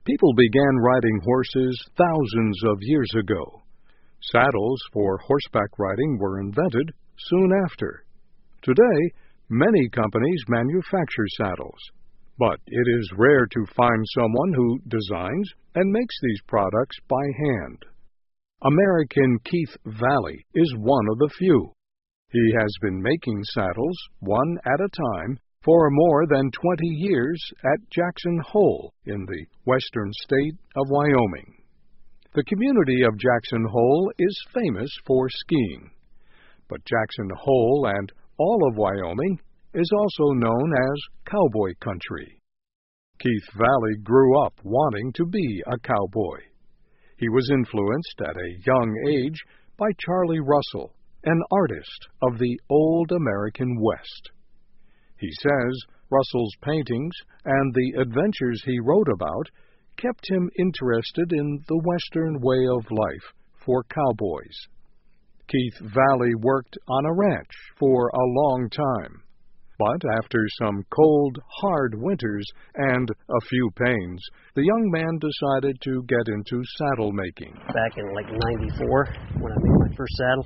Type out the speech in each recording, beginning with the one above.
People began riding horses thousands of years ago. Saddles for horseback riding were invented soon after. Today, many companies manufacture saddles, but it is rare to find someone who designs and makes these products by hand. American Keith Vallee is one of the few. He has been making saddles, one at a time, for more than 20 years at Jackson Hole in the western state of Wyoming. The community of Jackson Hole is famous for skiing, but Jackson Hole and all of Wyoming is also known as cowboy country. Keith Vallee grew up wanting to be a cowboy. He was influenced at a young age by Charlie Russell, an artist of the old American West. He says Russell's paintings and the adventures he wrote about kept him interested in the Western way of life for cowboys. Keith Vallee worked on a ranch for a long time, but after some cold, hard winters and a few pains, the young man decided to get into saddle making. Back in like '94, when I made my first saddle,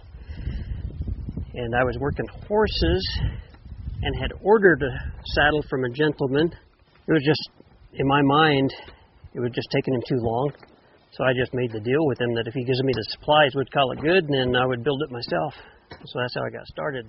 and I was working horses and had ordered a saddle from a gentleman. It was just, in my mind, it was just taking him too long. So I just made the deal with him that if he gives me the supplies, we'd call it good, and then I would build it myself. So that's how I got started.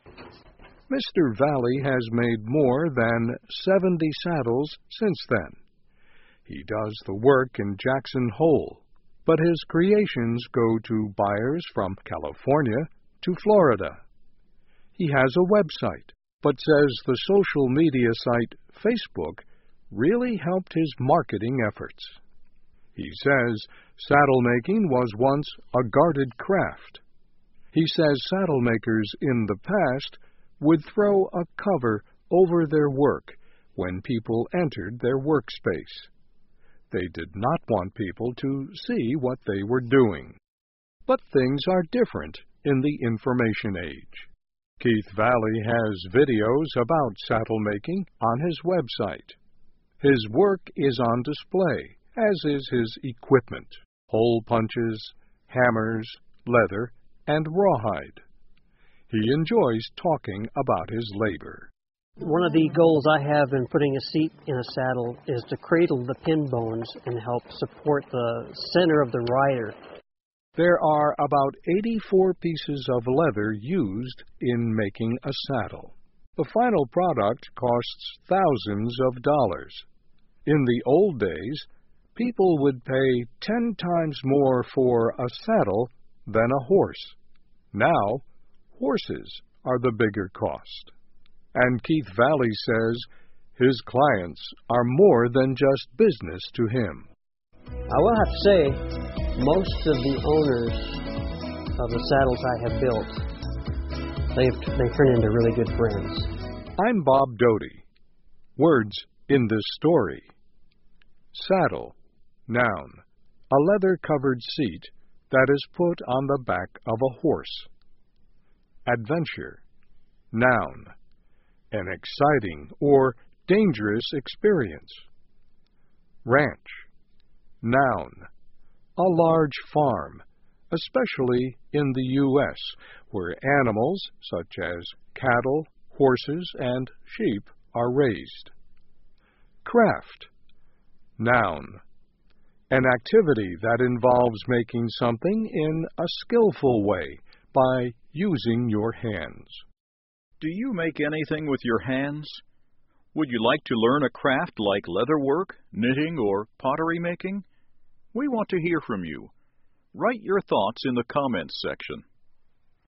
Mr. Vallee has made more than 70 saddles since then. He does the work in Jackson Hole, but his creations go to buyers from California to Florida. He has a website, but says the social media site Facebook really helped his marketing efforts. He says saddle making was once a guarded craft. He says saddle makers in the past would throw a cover over their work when people entered their workspace. They did not want people to see what they were doing. But things are different in the information age. Keith Vallee has videos about saddle making on his website. His work is on display, as is his equipment: hole punches, hammers, leather, and rawhide. He enjoys talking about his labor. One of the goals I have in putting a seat in a saddle is to cradle the pin bones and help support the center of the rider. There are about 84 pieces of leather used in making a saddle. The final product costs thousands of dollars. In the old days, people would pay 10 times more for a saddle than a horse. Now, horses are the bigger cost. And Keith Vallee says his clients are more than just business to him. I will have to say, most of the owners of the saddles I have built, they've turned into really good friends. I'm Bob Doty. Words in this story. Saddle, noun, a leather-covered seat that is put on the back of a horse. Adventure, noun, an exciting or dangerous experience. Ranch, noun, a large farm, especially in the U.S., where animals such as cattle, horses, and sheep are raised. Craft, noun, an activity that involves making something in a skillful way by using your hands. Do you make anything with your hands? Would you like to learn a craft like leatherwork, knitting, or pottery making? We want to hear from you. Write your thoughts in the comments section.